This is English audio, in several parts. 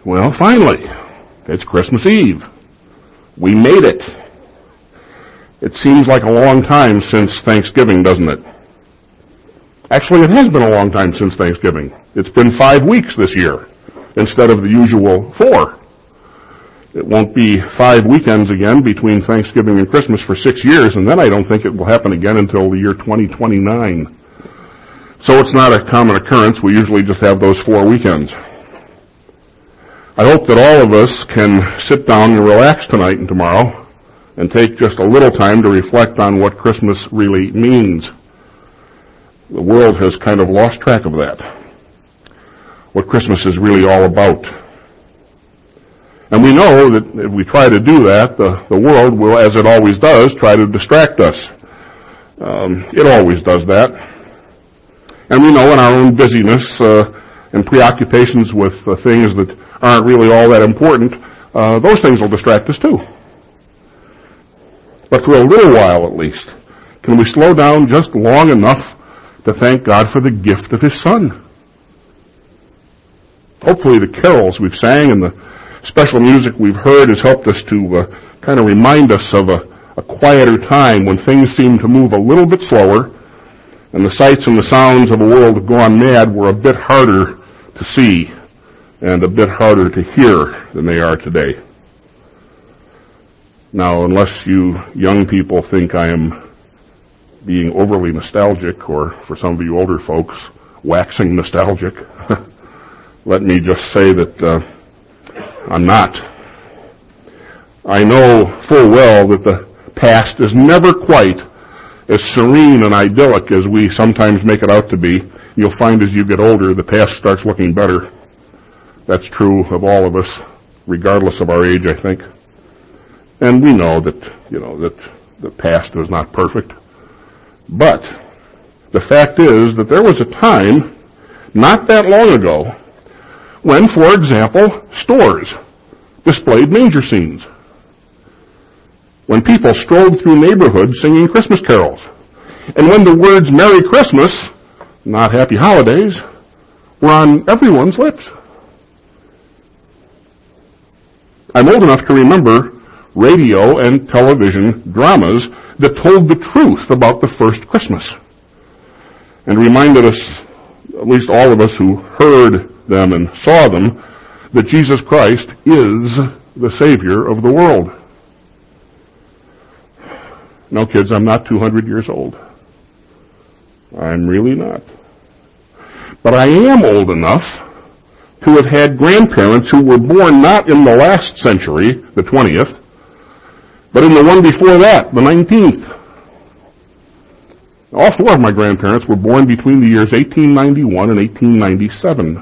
Well, finally, it's Christmas Eve. We made it. It seems like a long time since Thanksgiving, doesn't it? Actually, it has been a long time since Thanksgiving. It's been 5 weeks this year instead of the usual 4. It won't be 5 weekends again between Thanksgiving and Christmas for 6 years, and then I don't think it will happen again until the year 2029. So it's not a common occurrence. We usually just have those 4 weekends. I hope that all of us can sit down and relax tonight and tomorrow and take just a little time to reflect on what Christmas really means. The world has kind of lost track of that, what Christmas is really all about. And we know that if we try to do that, the world will, as it always does, try to distract us. It always does that. And we know in our own busyness and preoccupations with things that aren't really all that important, those things will distract us too. But for a little while at least, can we slow down just long enough to thank God for the gift of His Son? Hopefully the carols we've sang and the special music we've heard has helped us to kind of remind us of a quieter time when things seem to move a little bit slower and the sights and the sounds of a world gone mad were a bit harder to see and a bit harder to hear than they are today. Now, unless you young people think I am being overly nostalgic, or for some of you older folks, waxing nostalgic, let me just say that I'm not. I know full well that the past is never quite as serene and idyllic as we sometimes make it out to be. You'll find as you get older, the past starts looking better. That's true of all of us, regardless of our age, I think. And we know that, that the past was not perfect. But the fact is that there was a time, not that long ago, when, for example, stores displayed manger scenes. When people strolled through neighborhoods singing Christmas carols. And when the words Merry Christmas, not Happy Holidays, were on everyone's lips. I'm old enough to remember radio and television dramas that told the truth about the first Christmas and reminded us, at least all of us who heard them and saw them, that Jesus Christ is the Savior of the world. No, kids, I'm not 200 years old. I'm really not. But I am old enough to have had grandparents who were born not in the last century, the 20th, but in the one before that, the 19th. All 4 of my grandparents were born between the years 1891 and 1897.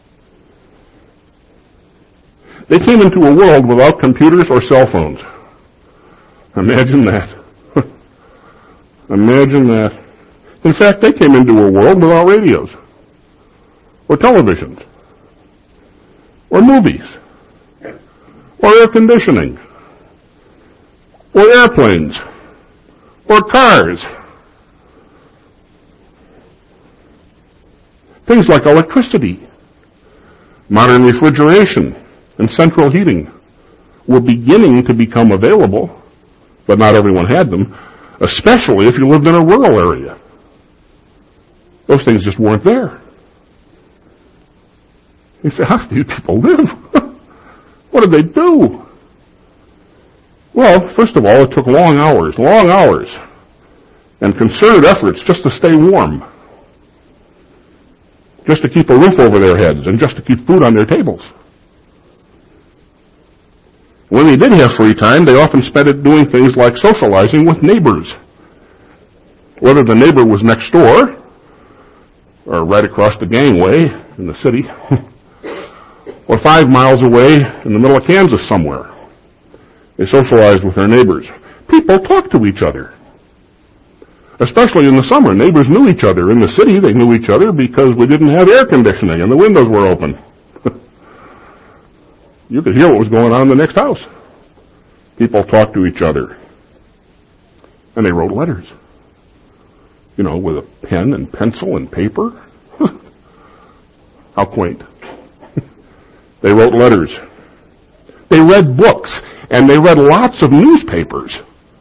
They came into a world without computers or cell phones. Imagine that. Imagine that. In fact, they came into a world without radios, or televisions, or movies, or air conditioning, or airplanes, or cars. Things like electricity, modern refrigeration, and central heating were beginning to become available, but not everyone had them, especially if you lived in a rural area. Those things just weren't there. You say, how do these people live? What did they do? Well, first of all, it took long hours, and concerted efforts just to stay warm, just to keep a roof over their heads, and just to keep food on their tables. When they did have free time, they often spent it doing things like socializing with neighbors. Whether the neighbor was next door, or right across the gangway in the city, or 5 miles away in the middle of Kansas somewhere. They socialized with their neighbors. People talked to each other. Especially in the summer, neighbors knew each other. In the city, they knew each other because we didn't have air conditioning and the windows were open. You could hear what was going on in the next house. People talked to each other. And they wrote letters. With a pen and pencil and paper. How quaint. They wrote letters. They read books, and they read lots of newspapers.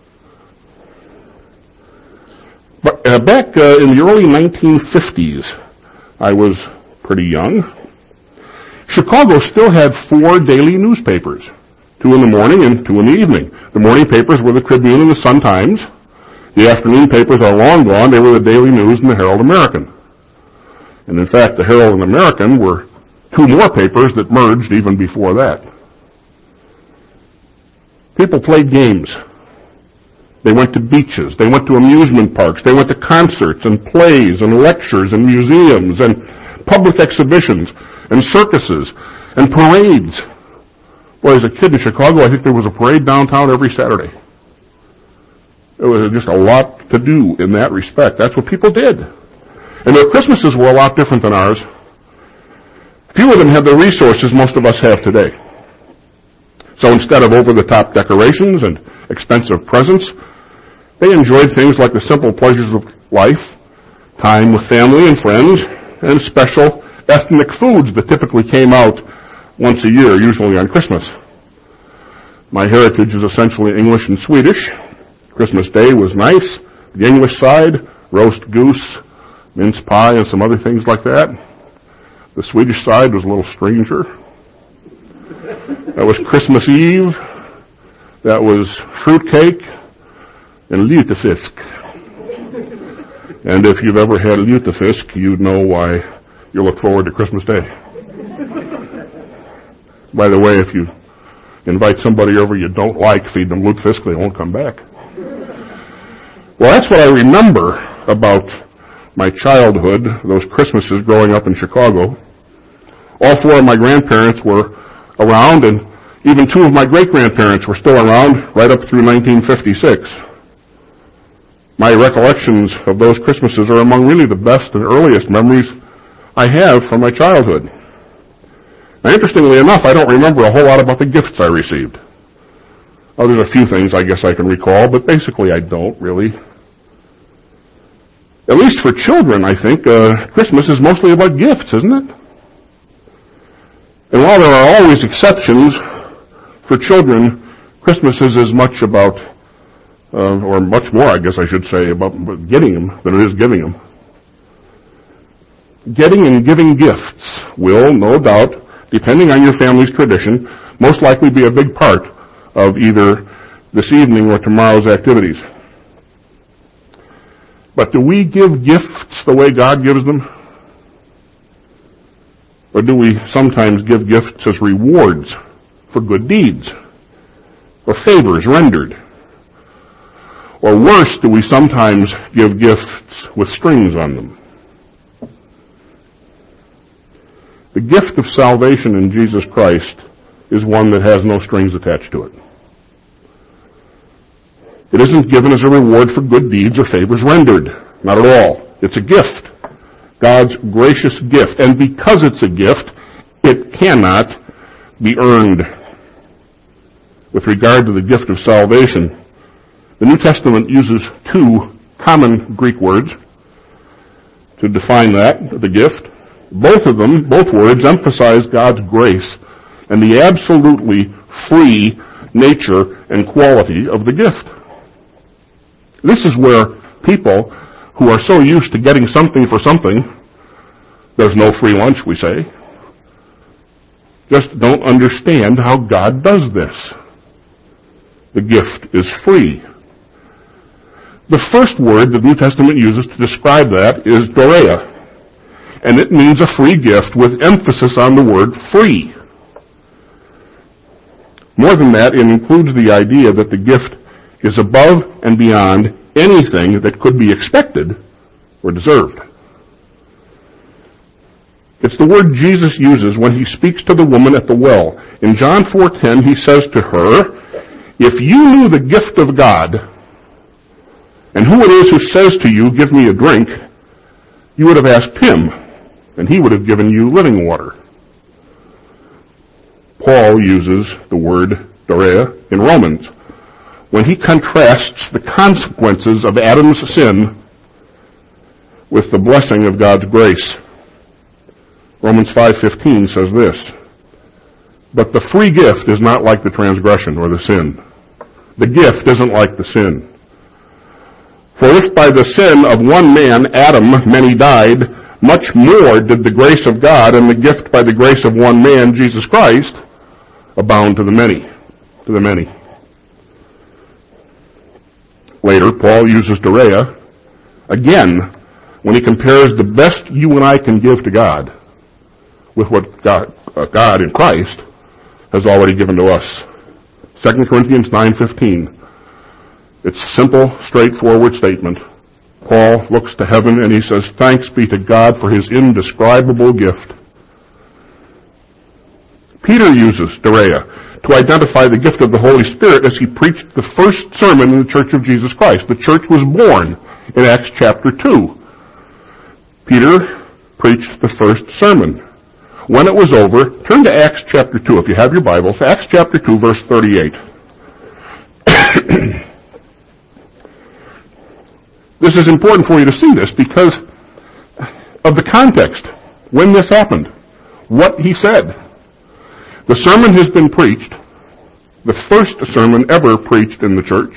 But back in the early 1950s, I was pretty young. Chicago still had 4 daily newspapers, 2 in the morning and 2 in the evening. The morning papers were the Tribune and the Sun-Times. The afternoon papers are long gone. They were the Daily News and the Herald-American. And in fact, the Herald and American were 2 more papers that merged even before that. People played games. They went to beaches. They went to amusement parks. They went to concerts and plays and lectures and museums and public exhibitions and circuses and parades. Boy, as a kid in Chicago, I think there was a parade downtown every Saturday. There was just a lot to do in that respect. That's what people did. And their Christmases were a lot different than ours. Few of them had the resources most of us have today. So instead of over-the-top decorations and expensive presents, they enjoyed things like the simple pleasures of life, time with family and friends, and special ethnic foods that typically came out once a year, usually on Christmas. My heritage is essentially English and Swedish. Christmas Day was nice. The English side, roast goose, mince pie, and some other things like that. The Swedish side was a little stranger. That was Christmas Eve. That was fruitcake and lutefisk. And if you've ever had lutefisk, you'd know why you look forward to Christmas Day. By the way, if you invite somebody over you don't like, feed them lutefisk, they won't come back. Well, that's what I remember about my childhood, those Christmases growing up in Chicago. All 4 of my grandparents were around, and even 2 of my great-grandparents were still around right up through 1956. My recollections of those Christmases are among really the best and earliest memories I have from my childhood. Now, interestingly enough, I don't remember a whole lot about the gifts I received. Oh, there's a few things I guess I can recall, but basically I don't really. At least for children, I think, Christmas is mostly about gifts, isn't it? And while there are always exceptions, for children, Christmas is as much about, or much more, I guess I should say, about getting them than it is giving them. Getting and giving gifts will, no doubt, depending on your family's tradition, most likely be a big part of either this evening or tomorrow's activities. But do we give gifts the way God gives them? Or do we sometimes give gifts as rewards for good deeds? Or favors rendered? Or worse, do we sometimes give gifts with strings on them? The gift of salvation in Jesus Christ is one that has no strings attached to it. It isn't given as a reward for good deeds or favors rendered. Not at all. It's a gift. God's gracious gift. And because it's a gift, it cannot be earned. With regard to the gift of salvation, the New Testament uses 2 common Greek words to define that, the gift. Both words emphasize God's grace and the absolutely free nature and quality of the gift. This is where people who are so used to getting something for something, there's no free lunch, we say, just don't understand how God does this. The gift is free. The first word the New Testament uses to describe that is dorea, and it means a free gift with emphasis on the word free. More than that, it includes the idea that the gift is above and beyond anything that could be expected or deserved. It's the word Jesus uses when he speaks to the woman at the well. In John 4:10, he says to her, "If you knew the gift of God, and who it is who says to you, 'Give me a drink,' you would have asked him, and he would have given you living water." Paul uses the word dorea in Romans when he contrasts the consequences of Adam's sin with the blessing of God's grace. Romans 5:15 says this, But the free gift is not like the transgression or the sin. The gift isn't like the sin. For if by the sin of one man, Adam, many died, much more did the grace of God and the gift by the grace of one man, Jesus Christ, abound to the many. To the many. Later, Paul uses Dorea again when he compares the best you and I can give to God with what God in Christ has already given to us. 2 Corinthians 9:15. It's a simple, straightforward statement. Paul looks to heaven and he says, "Thanks be to God for his indescribable gift." Peter uses Dorea to identify the gift of the Holy Spirit as he preached the first sermon in the Church of Jesus Christ. The church was born in Acts chapter 2. Peter preached the first sermon. When it was over, turn to Acts chapter 2, if you have your Bibles, Acts chapter 2, verse 38. This is important for you to see this because of the context, when this happened, what he said. The sermon has been preached, the first sermon ever preached in the church.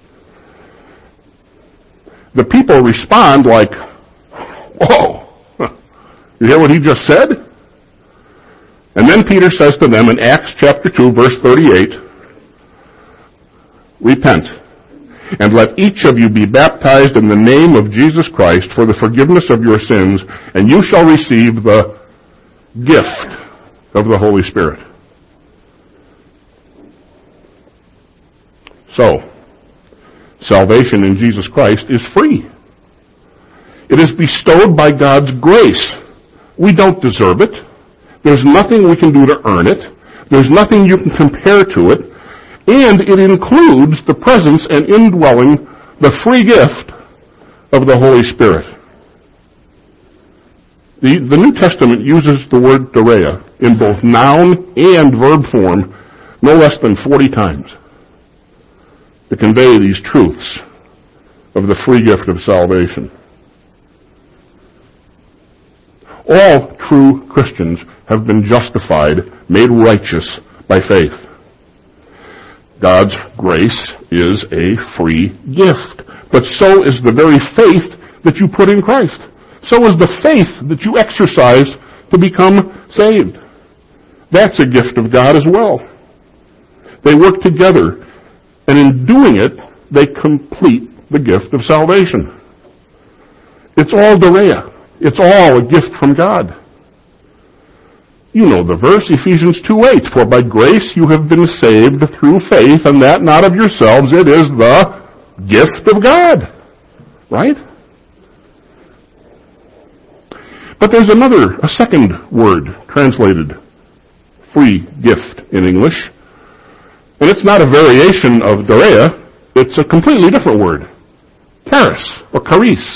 The people respond like, "Whoa, you hear what he just said?" And then Peter says to them in Acts chapter 2, verse 38, "Repent, and let each of you be baptized in the name of Jesus Christ for the forgiveness of your sins, and you shall receive the gift of the Holy Spirit." So, salvation in Jesus Christ is free. It is bestowed by God's grace. We don't deserve it. There's nothing we can do to earn it. There's nothing you can compare to it. And it includes the presence and indwelling, the free gift of the Holy Spirit. The New Testament uses the word Dorea in both noun and verb form no less than 40 times to convey these truths of the free gift of salvation. All true Christians have been justified, made righteous by faith. God's grace is a free gift. But so is the very faith that you put in Christ. So is the faith that you exercise to become saved. That's a gift of God as well. They work together, and in doing it, they complete the gift of salvation. It's all Dorea. It's all a gift from God. You know the verse, Ephesians 2:8, "For by grace you have been saved through faith, and that not of yourselves, it is the gift of God." Right? But there's a second word translated free gift in English. And it's not a variation of Dorea, it's a completely different word. Charis, or charis.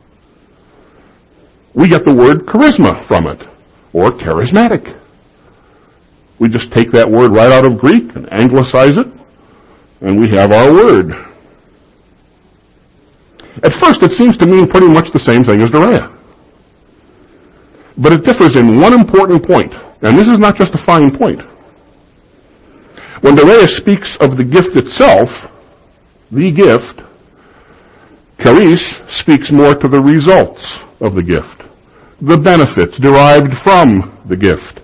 We get the word charisma from it, or charismatic. We just take that word right out of Greek and anglicize it, and we have our word. At first, it seems to mean pretty much the same thing as Dorea. But it differs in one important point, and this is not just a fine point. When Dorea speaks of the gift itself, the gift, charis speaks more to the results of the gift, the benefits derived from the gift.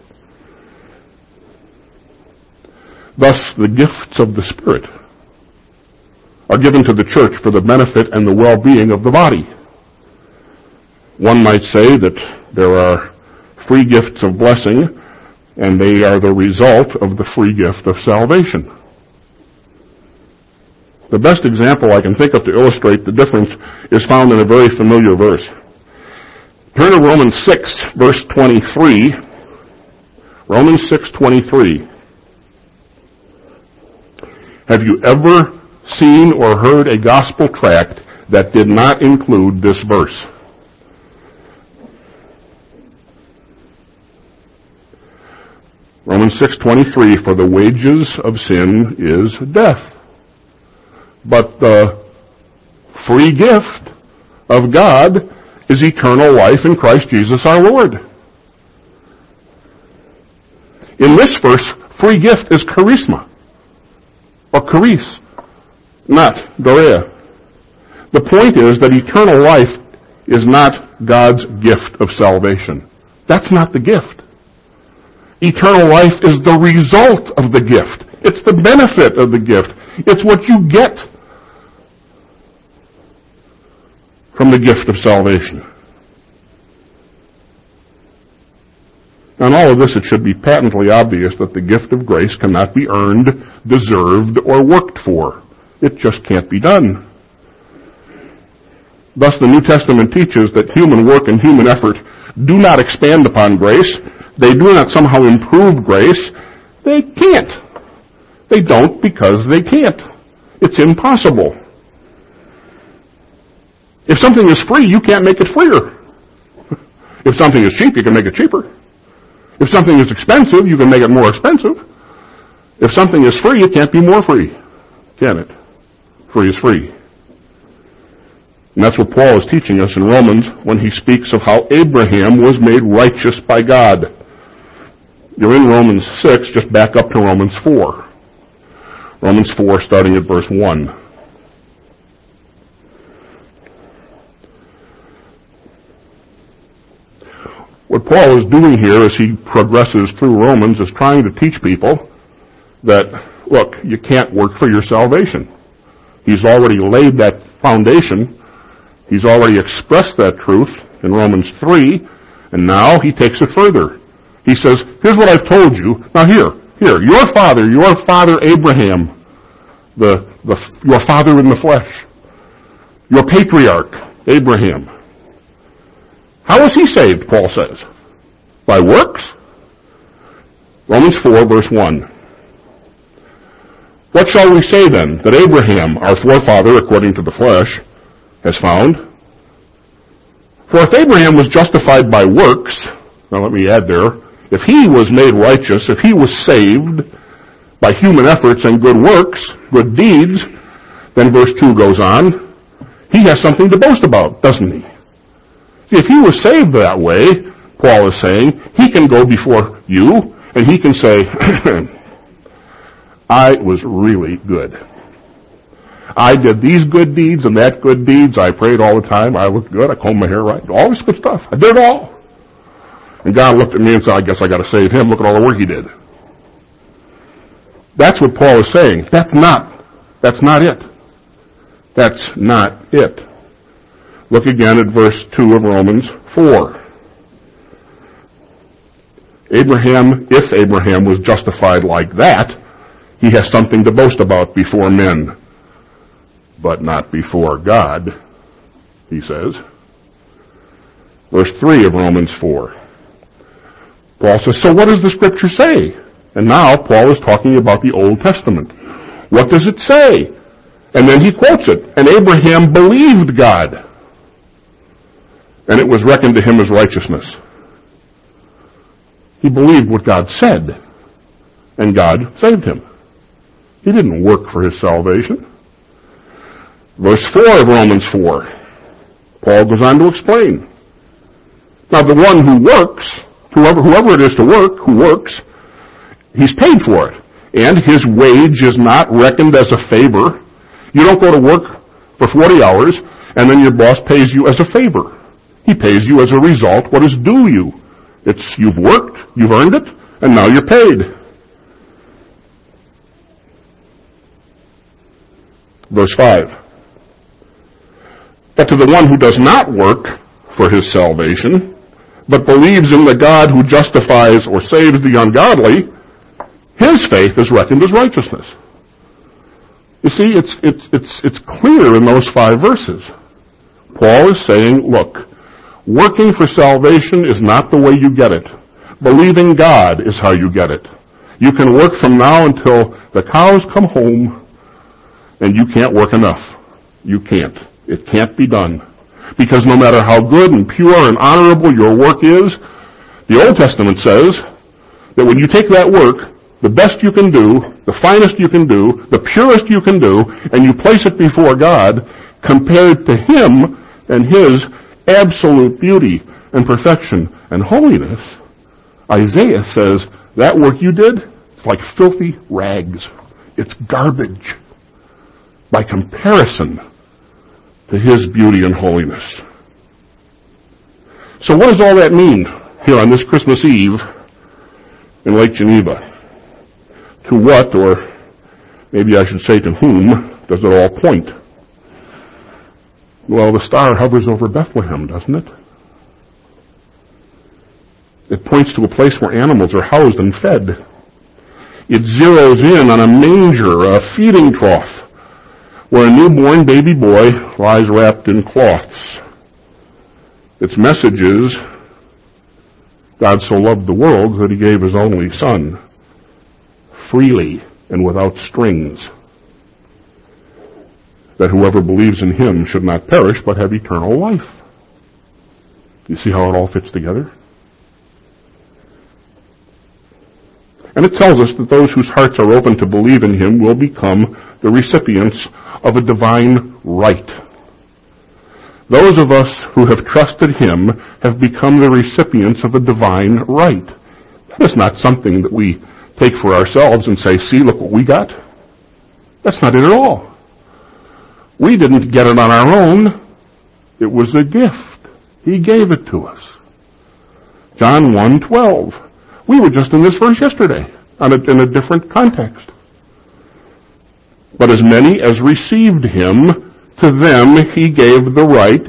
Thus, the gifts of the Spirit are given to the church for the benefit and the well-being of the body. One might say that there are free gifts of blessing, and they are the result of the free gift of salvation. The best example I can think of to illustrate the difference is found in a very familiar verse. Turn to Romans 6, verse 23. Romans 6:23. Have you ever seen or heard a gospel tract that did not include this verse? Romans 6:23, "For the wages of sin is death, but the free gift of God is eternal life in Christ Jesus our Lord." In this verse, Free gift is charisma, or charis, not dorea. The point is that eternal life is not God's gift of salvation. That's not the gift. Eternal life is the result of the gift. It's the benefit of the gift. It's what you get from the gift of salvation. On all of this, it should be patently obvious that the gift of grace cannot be earned, deserved, or worked for. It just can't be done. Thus, the New Testament teaches that human work and human effort do not expand upon grace. They do not somehow improve grace. They can't. They don't because they can't. It's impossible. If something is free, you can't make it freer. If something is cheap, you can make it cheaper. If something is expensive, you can make it more expensive. If something is free, it can't be more free, can it? Free is free. And that's what Paul is teaching us in Romans when he speaks of how Abraham was made righteous by God. You're in Romans 6, just back up to Romans 4. Romans 4, starting at verse 1. What Paul is doing here as he progresses through Romans is trying to teach people that, look, you can't work for your salvation. He's already laid that foundation. He's already expressed that truth in Romans 3, and now he takes it further. He says, here's what I've told you. Now here, your father Abraham, your father in the flesh, your patriarch, Abraham. How was he saved, Paul says? By works? Romans 4, verse 1. What shall we say then that Abraham, our forefather according to the flesh, has found? For if Abraham was justified by works, now let me add there, if he was made righteous, if he was saved by human efforts and good works, good deeds, then verse 2 goes on, he has something to boast about, doesn't he? See, if he was saved that way, Paul is saying, he can go before you and he can say, I was really good. I did these good deeds and that good deeds. I prayed all the time. I looked good. I combed my hair right. All this good stuff. I did it all. And God looked at me and said, I guess I got to save him. Look at all the work he did. That's what Paul is saying. That's not it. That's not it. Look again at verse 2 of Romans 4. If Abraham was justified like that, he has something to boast about before men, but not before God, he says. Verse 3 of Romans 4. Paul says, so what does the Scripture say? And now Paul is talking about the Old Testament. What does it say? And then he quotes it. And Abraham believed God, and it was reckoned to him as righteousness. He believed what God said, and God saved him. He didn't work for his salvation. Verse 4 of Romans 4, Paul goes on to explain. Now the one who works, whoever it is to work, who works, he's paid for it. And his wage is not reckoned as a favor. You don't go to work for 40 hours, and then your boss pays you as a favor. He pays you as a result what is due you. It's you've worked, you've earned it, and now you're paid. Verse 5. But to the one who does not work for his salvation, but believes in the God who justifies or saves the ungodly, his faith is reckoned as righteousness. You see, it's clear in those 5 verses. Paul is saying, look, working for salvation is not the way you get it. Believing God is how you get it. You can work from now until the cows come home, and you can't work enough. You can't. It can't be done. Because no matter how good and pure and honorable your work is, the Old Testament says that when you take that work, the best you can do, the finest you can do, the purest you can do, and you place it before God, compared to Him and His absolute beauty and perfection and holiness, Isaiah says, that work you did, It's like filthy rags. It's garbage by comparison to His beauty and holiness. So what does all that mean here on this Christmas Eve in Lake Geneva? To what, or maybe I should say to whom, does it all point? Well, the star hovers over Bethlehem, doesn't it? It points to a place where animals are housed and fed. It zeroes in on a manger, a feeding trough, where a newborn baby boy lies wrapped in cloths. Its message is, God so loved the world that He gave His only Son, freely and without strings, that whoever believes in Him should not perish but have eternal life. You see how it all fits together? And it tells us that those whose hearts are open to believe in Him will become the recipients of a divine right. Those of us who have trusted Him have become the recipients of a divine right. That is not something that we take for ourselves and say, see, look what we got. That's not it at all. We didn't get it on our own. It was a gift. He gave it to us. John 1:12. We were just in this verse yesterday in a different context. But as many as received Him, to them He gave the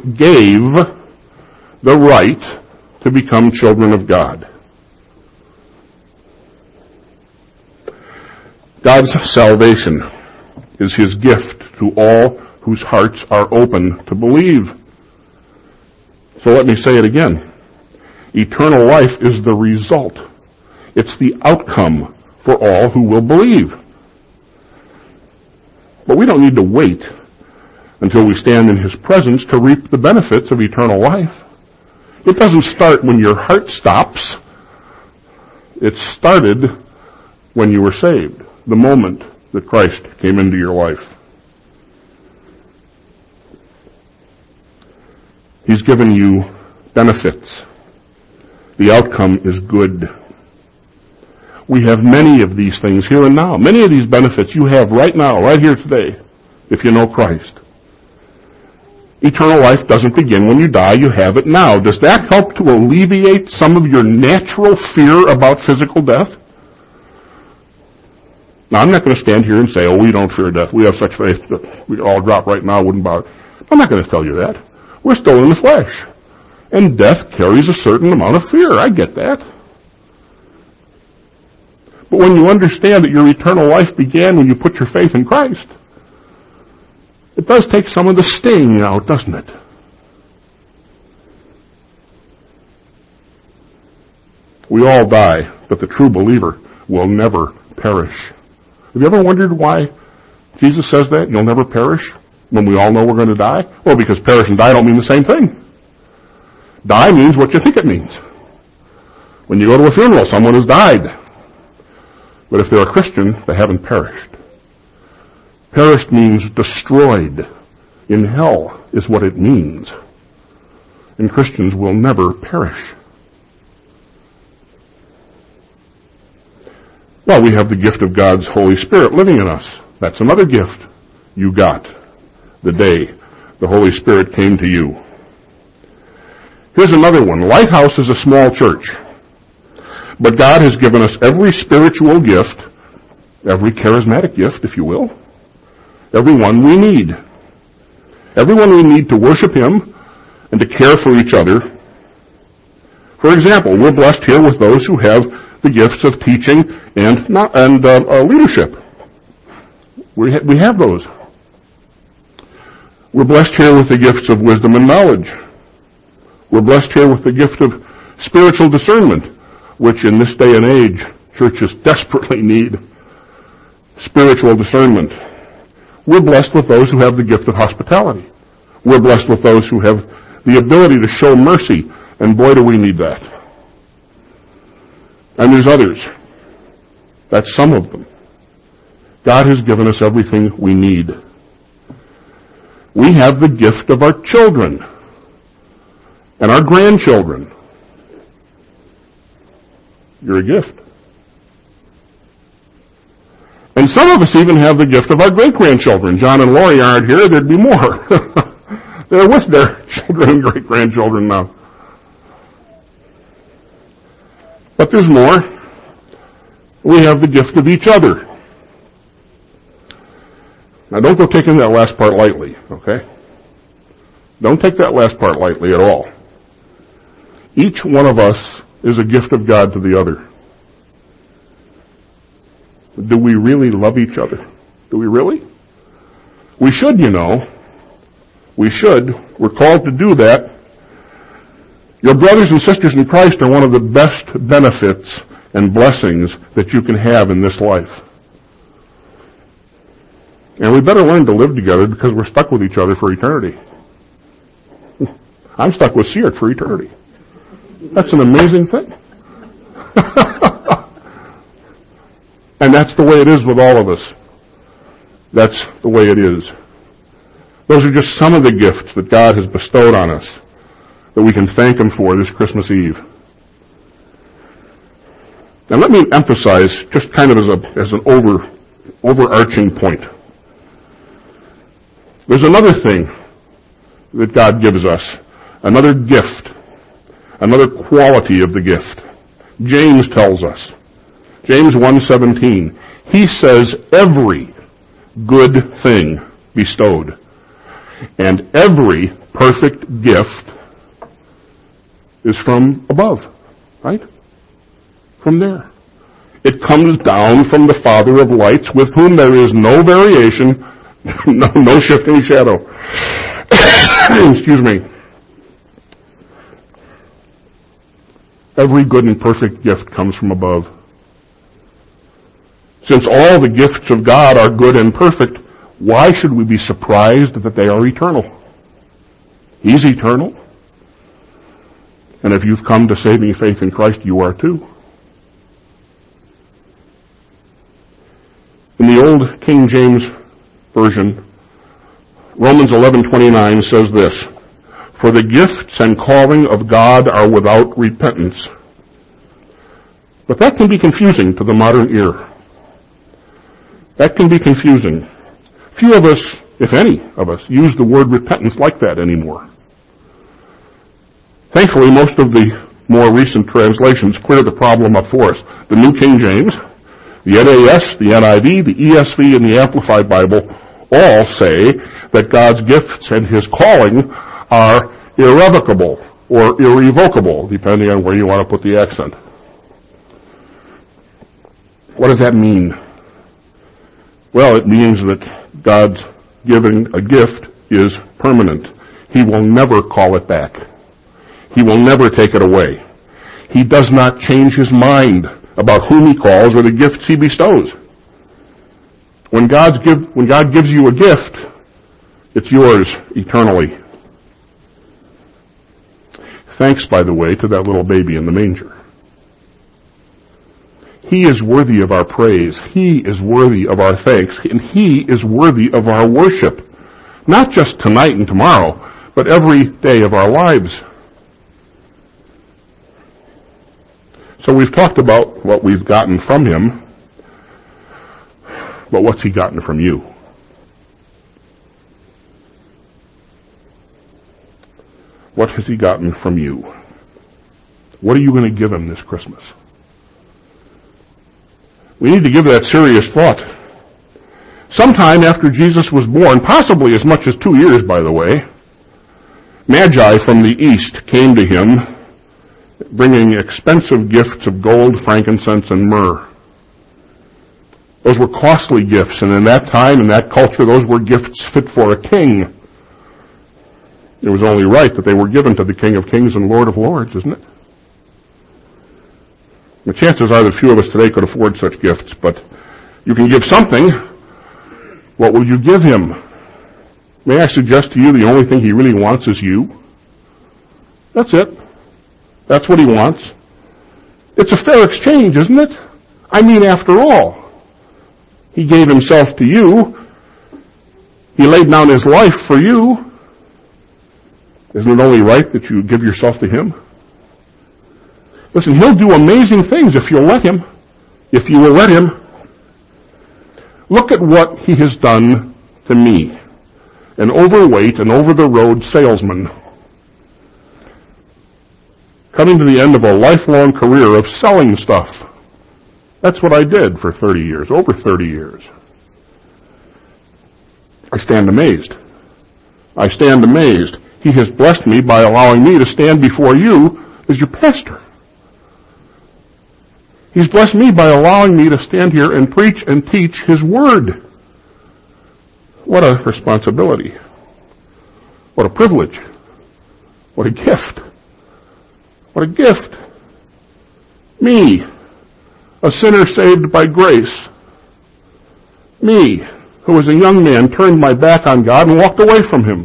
right to become children of God. God's salvation is His gift to all whose hearts are open to believe. So let me say it again. Eternal life is the result. It's the outcome for all who will believe. But we don't need to wait until we stand in His presence to reap the benefits of eternal life. It doesn't start when your heart stops. It started when you were saved, the moment that Christ came into your life. He's given you benefits. The outcome is good. We have many of these things here and now. Many of these benefits you have right now, right here today, if you know Christ. Eternal life doesn't begin when you die. You have it now. Does that help to alleviate some of your natural fear about physical death? Now, I'm not going to stand here and say, oh, we don't fear death. We have such faith that we all drop right now, wouldn't bother. I'm not going to tell you that. We're still in the flesh. And death carries a certain amount of fear. I get that. But when you understand that your eternal life began when you put your faith in Christ, it does take some of the sting out, doesn't it? We all die, but the true believer will never perish. Have you ever wondered why Jesus says that? You'll never perish, when we all know we're going to die? Well, because perish and die don't mean the same thing. Die means what you think it means. When you go to a funeral, someone has died. But if they're a Christian, they haven't perished. Perished means destroyed. In hell is what it means. And Christians will never perish. Well, we have the gift of God's Holy Spirit living in us. That's another gift you got the day the Holy Spirit came to you. Here's another one. Lighthouse is a small church. But God has given us every spiritual gift, every charismatic gift, if you will, every one we need. Everyone we need to worship Him and to care for each other. For example, we're blessed here with those who have the gifts of teaching and leadership. We have those. We're blessed here with the gifts of wisdom and knowledge. We're blessed here with the gift of spiritual discernment, which in this day and age, churches desperately need. Spiritual discernment. We're blessed with those who have the gift of hospitality. We're blessed with those who have the ability to show mercy, and boy do we need that. And there's others. That's some of them. God has given us everything we need. We have the gift of our children and our grandchildren. You're a gift. And some of us even have the gift of our great-grandchildren. John and Lori aren't here, there'd be more. They're with their children and great-grandchildren now. But there's more. We have the gift of each other. Now don't go taking that last part lightly, okay? Don't take that last part lightly at all. Each one of us is a gift of God to the other. Do we really love each other? Do we really? We should, you know. We should. We're called to do that. Your brothers and sisters in Christ are one of the best benefits and blessings that you can have in this life. And we better learn to live together because we're stuck with each other for eternity. I'm stuck with Seart for eternity. That's an amazing thing. And that's the way it is with all of us. That's the way it is. Those are just some of the gifts that God has bestowed on us that we can thank Him for this Christmas Eve. Now let me emphasize, just kind of as an overarching point. There's another thing that God gives us, another gift, another quality of the gift. James tells us, James 1:17, he says, every good thing bestowed, and every perfect gift is from above, right? From there. It comes down from the Father of lights, with whom there is no variation, no shifting shadow. Excuse me. Every good and perfect gift comes from above. Since all the gifts of God are good and perfect, why should we be surprised that they are eternal? He's eternal. And if you've come to saving faith in Christ, you are too. In the old King James Version, Romans 11:29 says this, for the gifts and calling of God are without repentance. But that can be confusing to the modern ear. That can be confusing. Few of us, if any of us, use the word repentance like that anymore. Thankfully, most of the more recent translations clear the problem up for us. The New King James, the NAS, the NIV, the ESV, and the Amplified Bible all say that God's gifts and His calling are irrevocable or irrevocable, depending on where you want to put the accent. What does that mean? Well, it means that God's giving a gift is permanent. He will never call it back. He will never take it away. He does not change His mind about whom He calls or the gifts He bestows. When God gives you a gift, it's yours eternally. Thanks, by the way, to that little baby in the manger. He is worthy of our praise. He is worthy of our thanks. And He is worthy of our worship. Not just tonight and tomorrow, but every day of our lives. So we've talked about what we've gotten from Him, but what's He gotten from you? What has He gotten from you? What are you going to give Him this Christmas? We need to give that serious thought. Sometime after Jesus was born, possibly as much as 2 years, by the way, Magi from the east came to Him, bringing expensive gifts of gold, frankincense, and myrrh. Those were costly gifts, and in that time, in that culture, those were gifts fit for a king. It was only right that they were given to the King of Kings and Lord of Lords, isn't it? The chances are that few of us today could afford such gifts, but you can give something. What will you give Him? May I suggest to you the only thing He really wants is you? That's it. That's what He wants. It's a fair exchange, isn't it? I mean, after all, He gave Himself to you. He laid down His life for you. Isn't it only right that you give yourself to Him? Listen, He'll do amazing things if you'll let Him. If you will let Him. Look at what he has done to me, an overweight and over-the-road salesman, coming to the end of a lifelong career of selling stuff. That's what I did for 30 years, over 30 years. I stand amazed. I stand amazed. He has blessed me by allowing me to stand before you as your pastor. He's blessed me by allowing me to stand here and preach and teach His Word. What a responsibility. What a privilege. What a gift. What a gift. Me, a sinner saved by grace. Me, who as a young man turned my back on God and walked away from Him.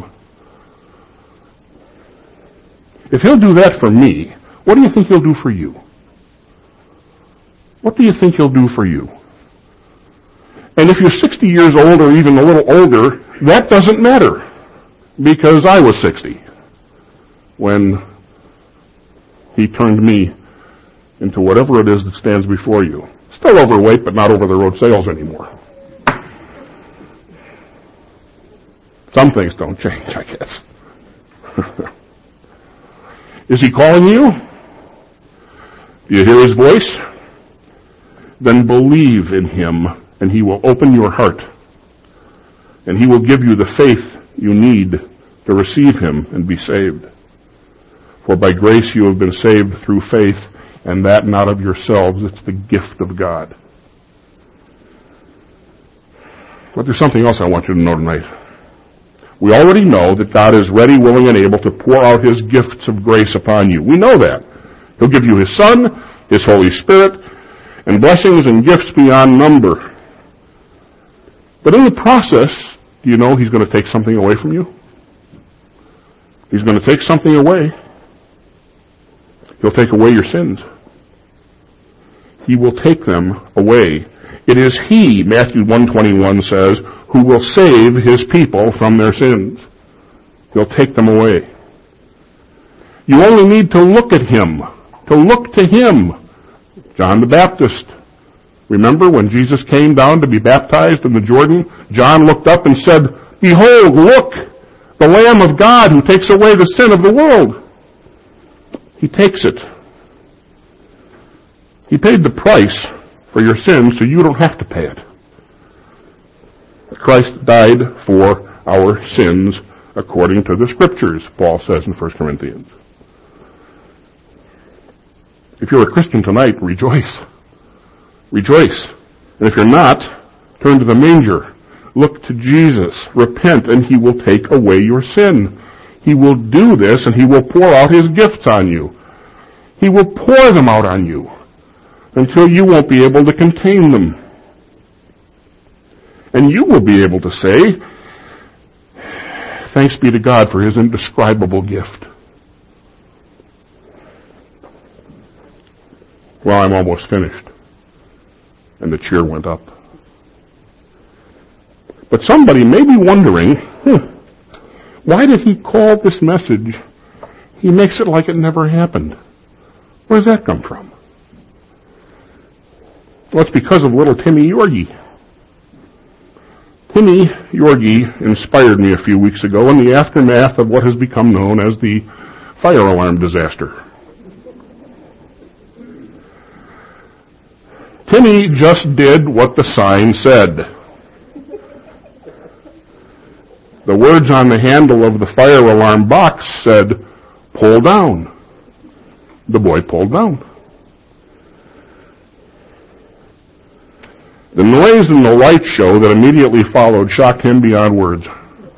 If He'll do that for me, what do you think He'll do for you? What do you think He'll do for you? And if you're 60 years old or even a little older, that doesn't matter, because I was 60 when He turned me into whatever it is that stands before you. Still overweight, but not over-the-road sales anymore. Some things don't change, I guess. Is He calling you? Do you hear His voice? Then believe in Him, and He will open your heart. And He will give you the faith you need to receive Him and be saved. For by grace you have been saved through faith, and that not of yourselves. It's the gift of God. But there's something else I want you to know tonight. We already know that God is ready, willing, and able to pour out His gifts of grace upon you. We know that. He'll give you His Son, His Holy Spirit, and blessings and gifts beyond number. But in the process, do you know He's going to take something away from you? He's going to take something away. He'll take away your sins. He will take them away. It is He, Matthew 1:21 says, who will save His people from their sins. He'll take them away. You only need to look at Him, to look to Him. John the Baptist. Remember when Jesus came down to be baptized in the Jordan? John looked up and said, "Behold, look, the Lamb of God who takes away the sin of the world." He takes it. He paid the price for your sins so you don't have to pay it. Christ died for our sins according to the Scriptures, Paul says in 1 Corinthians. If you're a Christian tonight, rejoice. Rejoice. And if you're not, turn to the manger. Look to Jesus. Repent, and He will take away your sin. He will do this, and He will pour out His gifts on you. He will pour them out on you until you won't be able to contain them. And you will be able to say, "Thanks be to God for His indescribable gift." Well, I'm almost finished. And the cheer went up. But somebody may be wondering, why did he call this message? He makes it like it never happened. Where does that come from? Well, it's because of little Timmy Yorgi. Timmy Yorgi inspired me a few weeks ago in the aftermath of what has become known as the fire alarm disaster. Timmy just did what the sign said. The words on the handle of the fire alarm box said, "Pull down." The boy pulled down. The noise and the light show that immediately followed shocked him beyond words.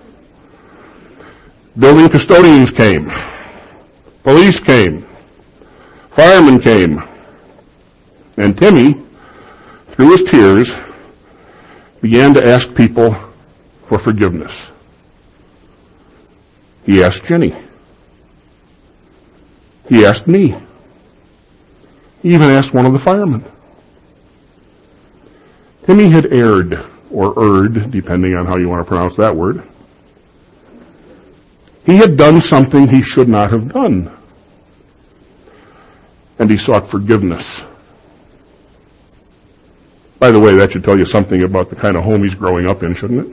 Building custodians came. Police came. Firemen came. And Timmy, through his tears, began to ask people for forgiveness. He asked Jenny. He asked me. He even asked one of the firemen. Timmy had erred, or erred, depending on how you want to pronounce that word. He had done something he should not have done. And he sought forgiveness. By the way, that should tell you something about the kind of home he's growing up in, shouldn't it?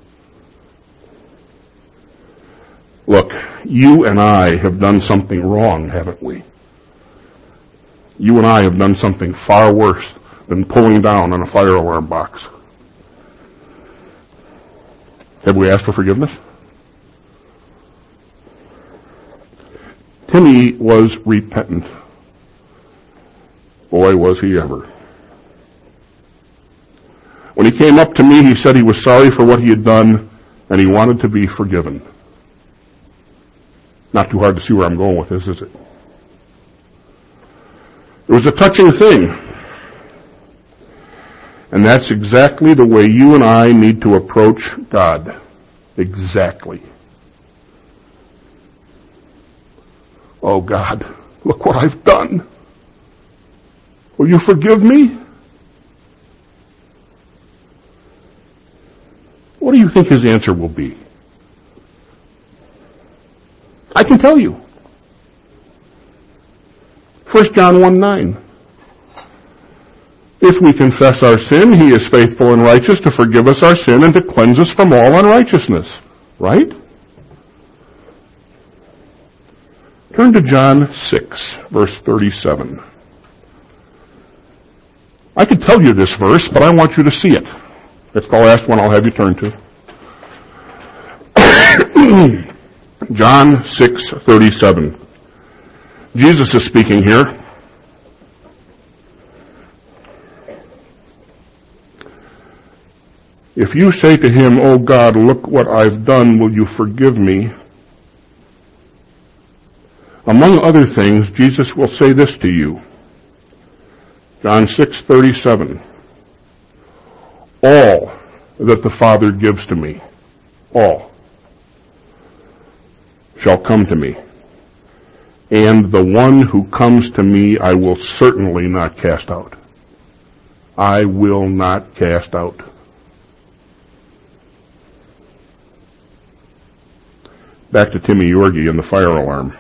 Look, you and I have done something wrong, haven't we? You and I have done something far worse than pulling down on a fire alarm box. Have we asked for forgiveness? Timmy was repentant. Boy, was he ever. When he came up to me, he said he was sorry for what he had done and he wanted to be forgiven. Not too hard to see where I'm going with this, is it? It was a touching thing. And that's exactly the way you and I need to approach God. Exactly. Oh God, look what I've done. Will you forgive me? What do you think his answer will be? I can tell you. 1 John 1:9. If we confess our sin, he is faithful and righteous to forgive us our sin and to cleanse us from all unrighteousness. Right? Turn to John 6, verse 37. I could tell you this verse, but I want you to see it. It's the last one I'll have you turn to. John 6:37. Jesus is speaking here. If you say to him, "Oh God, look what I've done, will you forgive me?" Among other things, Jesus will say this to you. John 6:37. All that the Father gives to me, all, shall come to me. And the one who comes to me I will certainly not cast out. I will not cast out. Back to Timmy Yorgi and the fire alarm.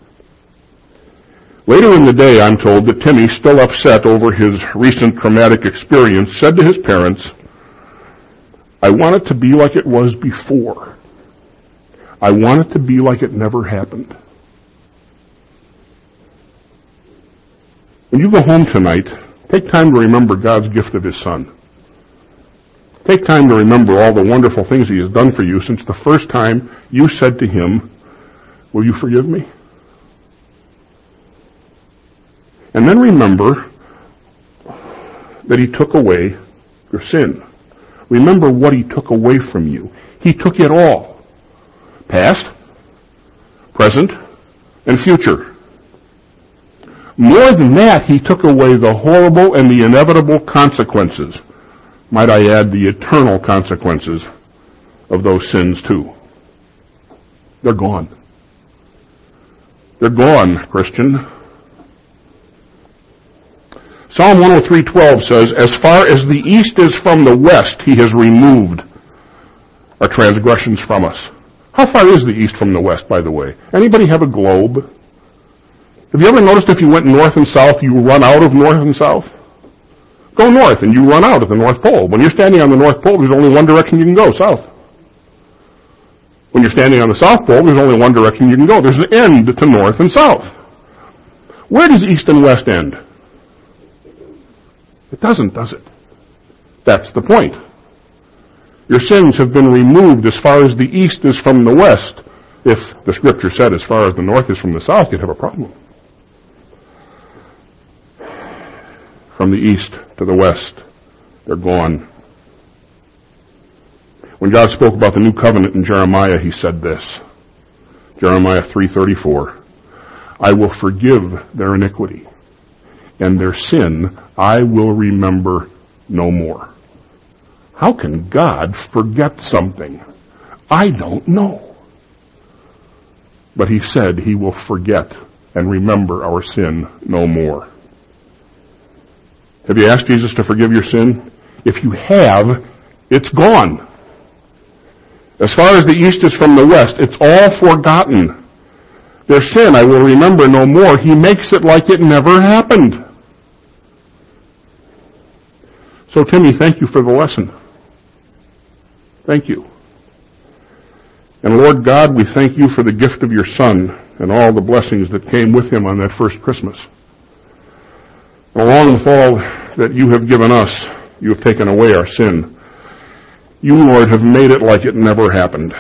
Later in the day, I'm told that Timmy, still upset over his recent traumatic experience, said to his parents, "I want it to be like it was before. I want it to be like it never happened." When you go home tonight, take time to remember God's gift of his Son. Take time to remember all the wonderful things he has done for you since the first time you said to him, "Will you forgive me?" And then remember that he took away your sin. Remember what he took away from you. He took it all. Past, present, and future. More than that, he took away the horrible and the inevitable consequences. Might I add, the eternal consequences of those sins too. They're gone. They're gone, Christian. Psalm 103:12 says, "As far as the east is from the west, he has removed our transgressions from us." How far is the east from the west, by the way? Anybody have a globe? Have you ever noticed if you went north and south, you run out of north and south? Go north and you run out at the North Pole. When you're standing on the North Pole, there's only one direction you can go, south. When you're standing on the South Pole, there's only one direction you can go. There's an end to north and south. Where does east and west end? It doesn't, does it? That's the point. Your sins have been removed as far as the east is from the west. If the scripture said as far as the north is from the south, you'd have a problem. From the east to the west, they're gone. When God spoke about the new covenant in Jeremiah, he said this. Jeremiah 3:34. "I will forgive their iniquity, and their sin I will remember no more." How can God forget something? I don't know. But he said he will forget and remember our sin no more. Have you asked Jesus to forgive your sin? If you have, it's gone. As far as the east is from the west, it's all forgotten. Their sin I will remember no more. He makes it like it never happened. So, Timmy, thank you for the lesson. Thank you. And Lord God, we thank you for the gift of your Son and all the blessings that came with him on that first Christmas. Along with all that you have given us, you have taken away our sin. You, Lord, have made it like it never happened.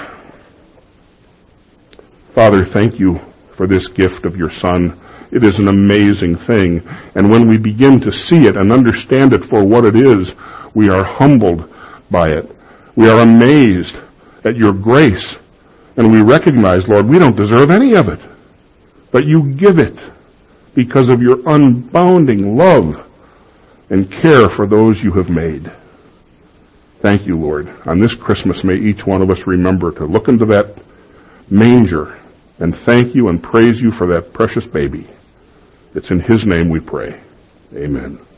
Father, thank you for this gift of your Son. It is an amazing thing. And when we begin to see it and understand it for what it is, we are humbled by it. We are amazed at your grace. And we recognize, Lord, we don't deserve any of it. But you give it because of your unbounding love and care for those you have made. Thank you, Lord. On this Christmas, may each one of us remember to look into that manger and thank you and praise you for that precious baby. It's in his name we pray. Amen.